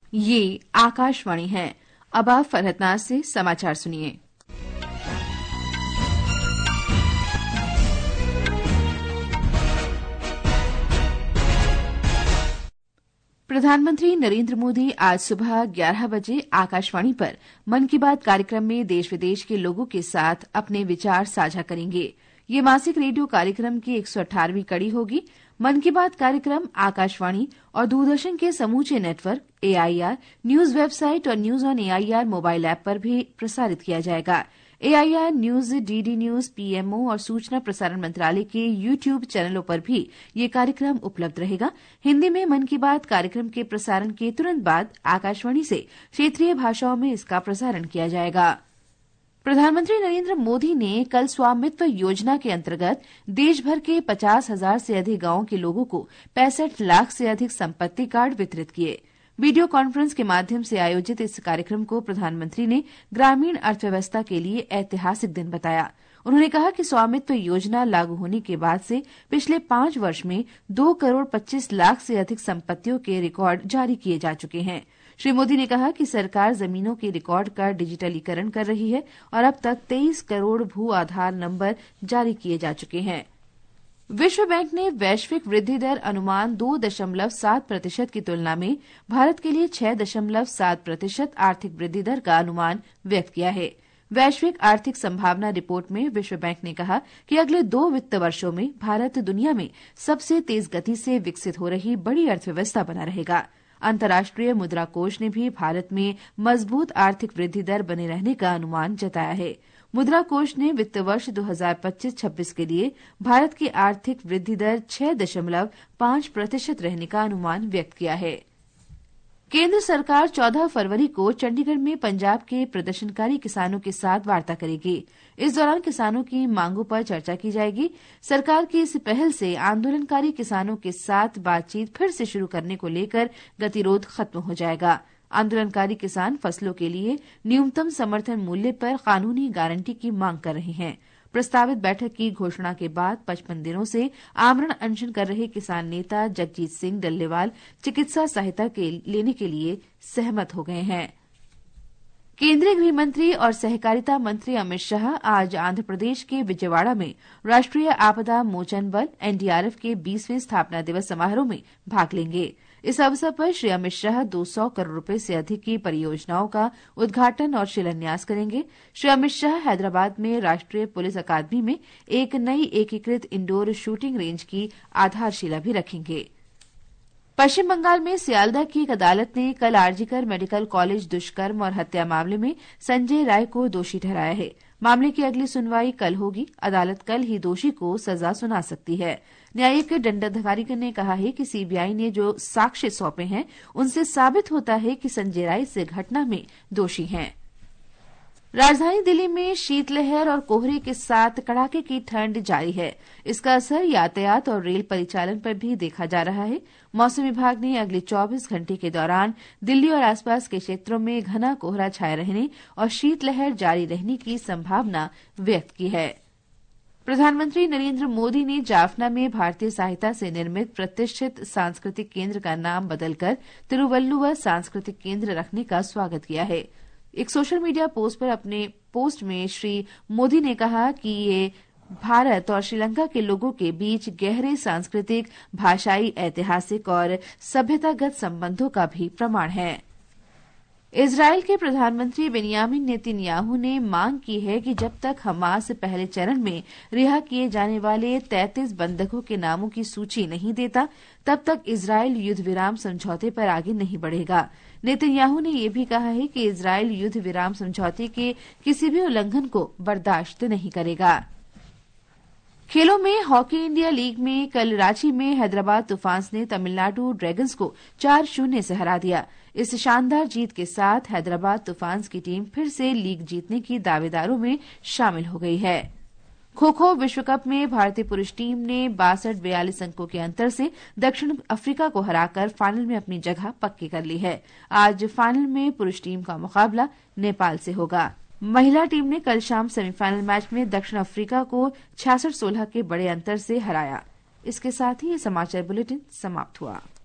ये आकाशवाणी है। अब आप फरहतनाज से समाचार सुनिए। प्रधानमंत्री नरेंद्र मोदी आज सुबह 11 बजे आकाशवाणी पर मन की बात कार्यक्रम में देश विदेश के लोगों के साथ अपने विचार साझा करेंगे। ये मासिक रेडियो कार्यक्रम की 118वीं कड़ी होगी। मन की बात कार्यक्रम आकाशवाणी और दूरदर्शन के समूचे नेटवर्क, AIR न्यूज वेबसाइट और news on AIR mobile app पर भी प्रसारित किया जाएगा। AIR news, DD news, PMO और सूचना प्रसारण मंत्रालय के YouTube चैनलों पर भी ये कार्यक्रम उपलब्ध रहेगा। हिंदी में मन की बात कार्यक्रम के प्रसारण के तुरंत बाद आकाशवाणी से क्षेत्रीय भाषाओं में इसका प्रसारण किया जाएगा। प्रधानमंत्री नरेंद्र मोदी ने कल स्वामित्व योजना के अंतर्गत देश भर के 50,000 से अधिक गांवों के लोगों को 65 लाख से अधिक संपत्ति कार्ड वितरित किए। वीडियो कॉन्फ्रेंस के माध्यम से आयोजित इस कार्यक्रम को प्रधानमंत्री ने ग्रामीण अर्थव्यवस्था के लिए ऐतिहासिक दिन बताया। उन्होंने कहा कि स्वामित्व योजना लागू होने के बाद से पिछले 5 वर्ष में 2 करोड़ 25 लाख से अधिक संपत्तियों के रिकॉर्ड जारी किए जा चुके हैं। श्री मोदी ने कहा कि सरकार जमीनों के रिकॉर्ड का डिजिटलीकरण कर रही है और अब तक 23 करोड़ भू आधार नंबर जारी किए जा चुके हैं। विश्व बैंक ने वैश्विक वृद्धि दर अनुमान 2.7% की तुलना में भारत के लिए 6.7% आर्थिक वृद्धि दर का अनुमान व्यक्त किया है। वैश्विक आर्थिक संभावना रिपोर्ट में विश्व बैंक ने कहा कि अगले 2 वित्त वर्षों में भारत दुनिया में सबसे तेज गति से विकसित हो रही बड़ी अर्थव्यवस्था बना रहेगा। अंतर्राष्ट्रीय मुद्रा कोष ने भी भारत में मजबूत आर्थिक वृद्धि दर बने रहने का अनुमान जताया है। मुद्रा कोष ने वित्त वर्ष 2025-26 के लिए भारत की आर्थिक वृद्धि दर 6.5% रहने का अनुमान व्यक्त किया है। केंद्र सरकार 14 फरवरी को चंडीगढ़ में पंजाब के प्रदर्शनकारी किसानों के साथ वार्ता करेगी। इस दौरान किसानों की मांगों पर चर्चा की जाएगी। सरकार की इस पहल से आंदोलनकारी किसानों के साथ बातचीत फिर से शुरू करने को लेकर गतिरोध खत्म हो जाएगा। आंदोलनकारी किसान फसलों के लिए न्यूनतम समर्थन मूल्य पर कानूनी गारंटी की मांग कर रहे हैं। प्रस्तावित बैठक की घोषणा के बाद 55 दिनों से आमरण अनशन कर रहे किसान नेता जगजीत सिंह डल्लेवाल चिकित्सा सहायता लेने के लिए सहमत हो गए हैं। केंद्रीय गृह मंत्री और सहकारिता मंत्री अमित शाह आज आंध्र प्रदेश के विजयवाड़ा में राष्ट्रीय आपदा मोचन बल NDRF के 20वें स्थापना दिवस समारोह में भाग लेंगे। इस अवसर पर श्री अमित शाह 200 करोड़ रुपए से अधिक की परियोजनाओं का उद्घाटन और शिलान्यास करेंगे। श्री अमित शाह हैदराबाद में राष्ट्रीय पुलिस अकादमी में एक नई एकीकृत इंडोर शूटिंग रेंज की आधारशिला भी रखेंगे। पश्चिम बंगाल में सियालदह की एक अदालत ने कल आरजीकर मेडिकल कॉलेज दुष्कर्म और हत्या मामले में संजय राय को दोषी ठहराया है। मामले की अगली सुनवाई कल होगी। अदालत कल ही दोषी को सजा सुना सकती है। न्यायिक दंडाधिकारी ने कहा है कि सीबीआई ने जो साक्ष्य सौंपे हैं उनसे साबित होता है कि संजय राय इस घटना में दोषी हैं। राजधानी दिल्ली में शीतलहर और कोहरे के साथ कड़ाके की ठंड जारी है। इसका असर यातायात और रेल परिचालन पर भी देखा जा रहा है। मौसम विभाग ने अगले 24 घंटे के दौरान दिल्ली और आसपास के क्षेत्रों में घना कोहरा छाये रहने और शीतलहर जारी रहने की संभावना व्यक्त की है। प्रधानमंत्री नरेंद्र मोदी ने जाफना में भारतीय सहायता से निर्मित प्रतिष्ठित सांस्कृतिक केंद्र का नाम बदलकर तिरुवल्लुवर सांस्कृतिक केंद्र रखने का स्वागत किया है। एक सोशल मीडिया पोस्ट पर अपने पोस्ट में श्री मोदी ने कहा कि ये भारत और श्रीलंका के लोगों के बीच गहरे सांस्कृतिक, भाषाई, ऐतिहासिक और सभ्यतागत संबंधों का भी प्रमाण है। इजरायल के प्रधानमंत्री बेनियामिन नेतन्याहू ने मांग की है कि जब तक हमास पहले चरण में रिहा किए जाने वाले 33 बंधकों के नामों की सूची नहीं देता, तब तक इजरायल युद्ध विराम समझौते पर आगे नहीं बढ़ेगा। नेतन्याहू ने यह भी कहा है कि इजरायल युद्ध विराम समझौते के किसी भी उल्लंघन को बर्दाश्त नहीं करेगा। खेलों में हॉकी इंडिया लीग में कल रांची में हैदराबाद तूफान्स ने तमिलनाडु ड्रैगन्स को 4-0 से हरा दिया। इस शानदार जीत के साथ हैदराबाद तूफान्स की टीम फिर से लीग जीतने की दावेदारों में शामिल हो गई है। खो-खो विश्व कप में भारतीय पुरुष टीम ने 62-42 अंकों के अंतर से दक्षिण अफ्रीका को हराकर फाइनल में अपनी जगह पक्की कर ली है। आज फाइनल में पुरुष टीम का मुकाबला नेपाल से होगा। महिला टीम ने कल शाम सेमीफाइनल मैच में दक्षिण अफ्रीका को 66-16 के बड़े अंतर से हराया। इसके साथ ही ये समाचार बुलेटिन समाप्त हुआ।